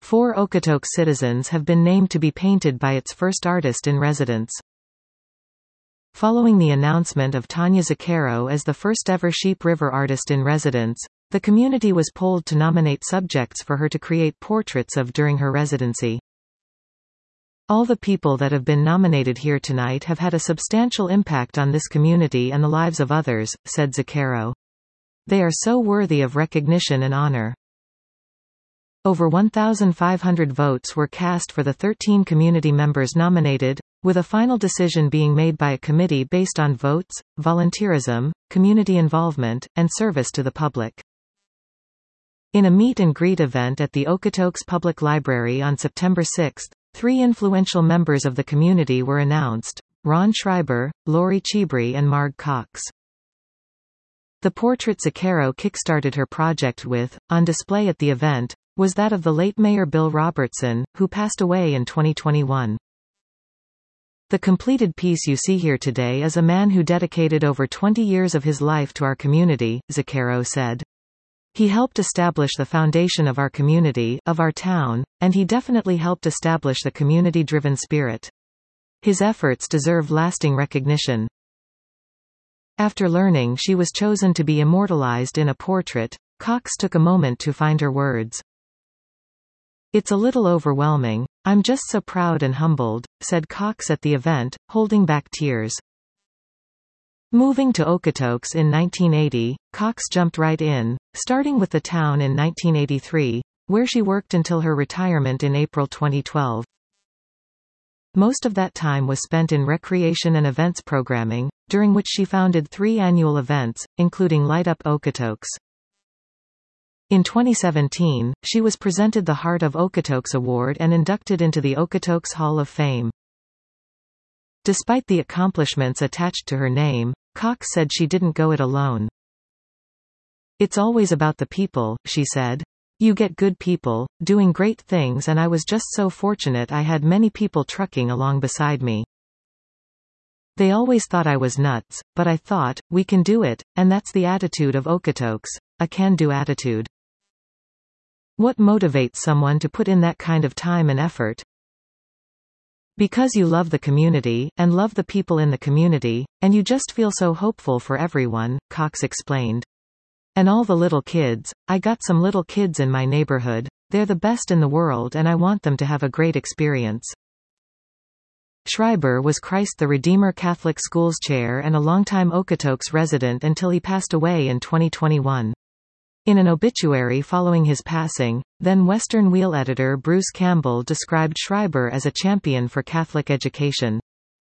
4 Okotoks citizens have been named to be painted by its first artist-in-residence. Following the announcement of Tanya Zucchero as the first-ever Sheep River artist-in-residence, the community was polled to nominate subjects for her to create portraits of during her residency. All the people that have been nominated here tonight have had a substantial impact on this community and the lives of others, said Zucchero. They are so worthy of recognition and honor. Over 1,500 votes were cast for the 13 community members nominated, with a final decision being made by a committee based on votes, volunteerism, community involvement, and service to the public. In a meet-and-greet event at the Okotoks Public Library on September 6, 3 influential members of the community were announced: Ron Schreiber, Lori Chibri and Marg Cox. The portrait Zucchero kickstarted her project with, on display at the event, was that of the late Mayor Bill Robertson, who passed away in 2021. The completed piece you see here today is a man who dedicated over 20 years of his life to our community, Zucchero said. He helped establish the foundation of our community, of our town, and he definitely helped establish the community-driven spirit. His efforts deserve lasting recognition. After learning she was chosen to be immortalized in a portrait, Cox took a moment to find her words. "It's a little overwhelming. I'm just so proud and humbled," said Cox at the event, holding back tears. Moving to Okotoks in 1980, Cox jumped right in, starting with the town in 1983, where she worked until her retirement in April 2012. Most of that time was spent in recreation and events programming, during which she founded 3 annual events, including Light Up Okotoks. In 2017, she was presented the Heart of Okotoks Award and inducted into the Okotoks Hall of Fame. Despite the accomplishments attached to her name, Cox said she didn't go it alone. "It's always about the people," she said. "You get good people, doing great things, and I was just so fortunate I had many people trucking along beside me. They always thought I was nuts, but I thought, we can do it, and that's the attitude of Okotoks, a can-do attitude." What motivates someone to put in that kind of time and effort? Because you love the community, and love the people in the community, and you just feel so hopeful for everyone, Cox explained. "And all the little kids, I got some little kids in my neighborhood, they're the best in the world and I want them to have a great experience." Schreiber was Christ the Redeemer Catholic Schools chair and a longtime Okotoks resident until he passed away in 2021. In an obituary following his passing, then Western Wheel editor Bruce Campbell described Schreiber as a champion for Catholic education.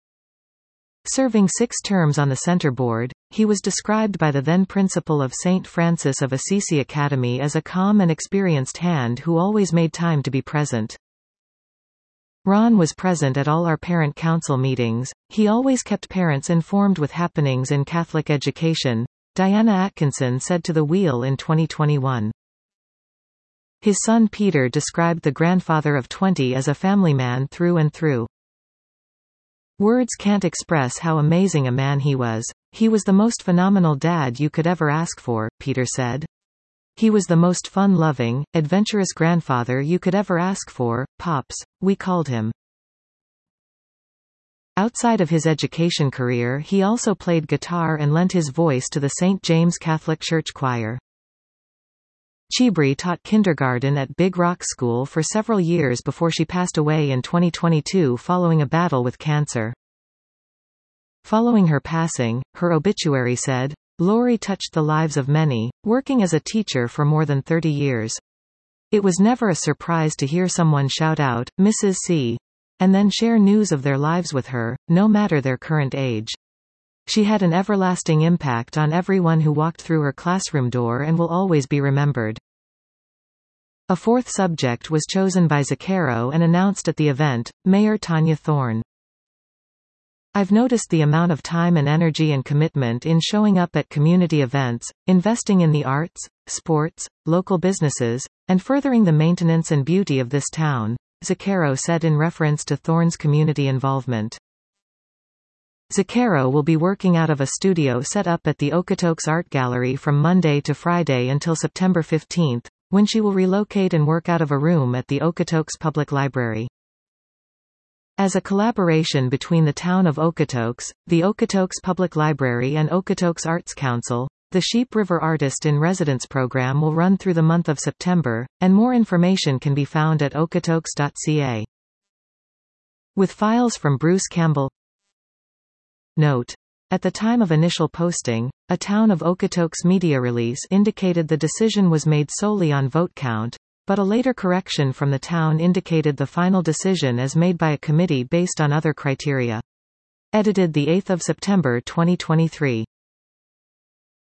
Serving 6 terms on the center board, he was described by the then principal of St. Francis of Assisi Academy as a calm and experienced hand who always made time to be present. Ron was present at all our parent council meetings. He always kept parents informed with happenings in Catholic education, Diana Atkinson said to The Wheel in 2021. His son Peter described the grandfather of 20 as a family man through and through. "Words can't express how amazing a man he was. He was the most phenomenal dad you could ever ask for," Peter said. "He was the most fun-loving, adventurous grandfather you could ever ask for, Pops, we called him." Outside of his education career he also played guitar and lent his voice to the St. James Catholic Church Choir. Chibri taught kindergarten at Big Rock School for several years before she passed away in 2022 following a battle with cancer. Following her passing, her obituary said, "Lori touched the lives of many, working as a teacher for more than 30 years. It was never a surprise to hear someone shout out, 'Mrs. C.' and then share news of their lives with her, no matter their current age. She had an everlasting impact on everyone who walked through her classroom door and will always be remembered." A 4th subject was chosen by Zucchero and announced at the event, Mayor Tanya Thorne. "I've noticed the amount of time and energy and commitment in showing up at community events, investing in the arts, sports, local businesses, and furthering the maintenance and beauty of this town," Zucchero said in reference to Thorne's community involvement. Zucchero will be working out of a studio set up at the Okotoks Art Gallery from Monday to Friday until September 15, when she will relocate and work out of a room at the Okotoks Public Library. As a collaboration between the town of Okotoks, the Okotoks Public Library and Okotoks Arts Council, the Sheep River Artist in Residence program will run through the month of September, and more information can be found at okotoks.ca. With files from Bruce Campbell. Note. At the time of initial posting, a Town of Okotoks media release indicated the decision was made solely on vote count, but a later correction from the town indicated the final decision as made by a committee based on other criteria. Edited 8 September 2023.